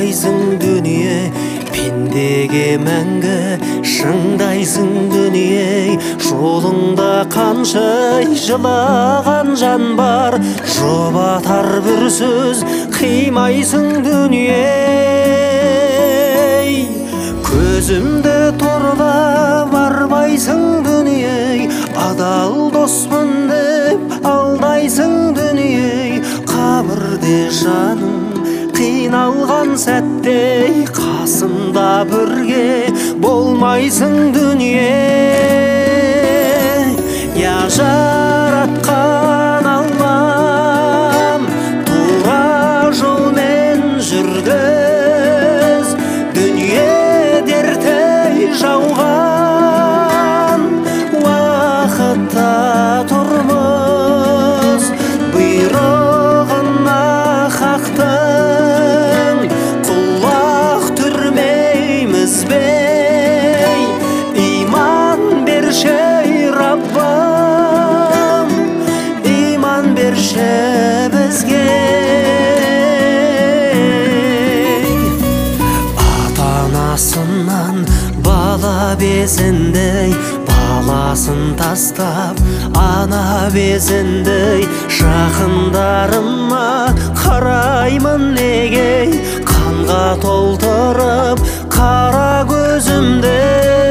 шыңдайсың дүние, пендеге мәңгі шыңдайсың дүние. Жолыңда қанша жылаған жан бар, жұбатар бір сөз қимайсың дүние. Көзімді торлап бармайсың дүние, адал доспын деп алдайсың дүние. Қабірде жаным қиналған сәтте, қасымда бірге болмайсың дүние. Я жаратқан Аллам, тура жолмен жүргіз, дүние дерте жауған уақытта тұрмыз. Бұйрығына хақтың құлақ түрмейміз бей, иман берші Раббым, иман берші бізге. Ата-анасынан бала безіндей, баласын тастап ана безіндей, жақындарыма қараймын неге, қанға толтырып қара көзімдей.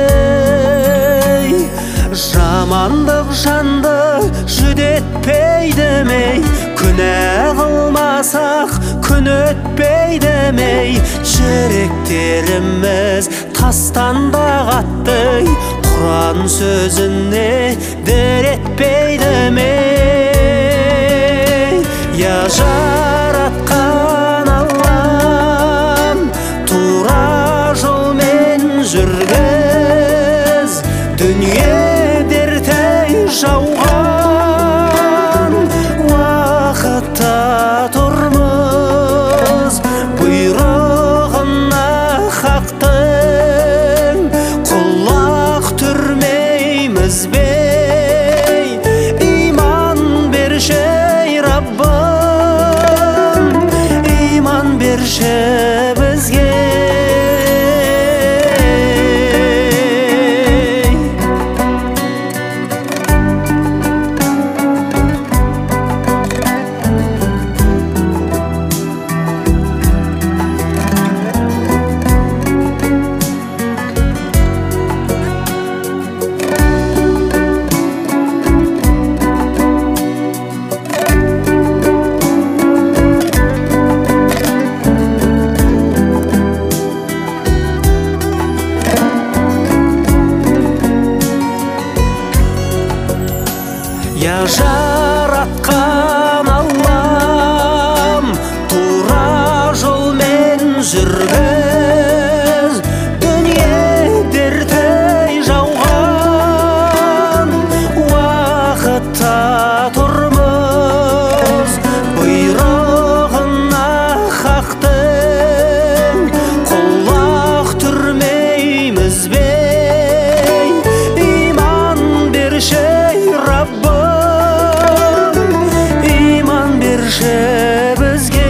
Жамандық жанды жүдетпей демей, күнә қылмасақ күн өтпей демей, жүректеріміз тастан да қатты, Құран сөзіне дір етпей демей. Я жаратқан Аллам, тура жолмен жүргіз, дүние дерте жауған уақытта тұрмыз. Бұйрығына хақтың құлақ түрмейміз бей, иман берші Раббым, иман берші бізге. Я жаратқан Аллам, тура жолмен жүргіз, дүние дерте жауған уақытта тұрмыз. Бұйрығына хақтың құлақ түрмейміз бей, иман берші Раббым, иман берші бізге.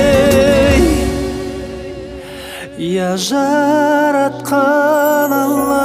Я жаратқан Аллам,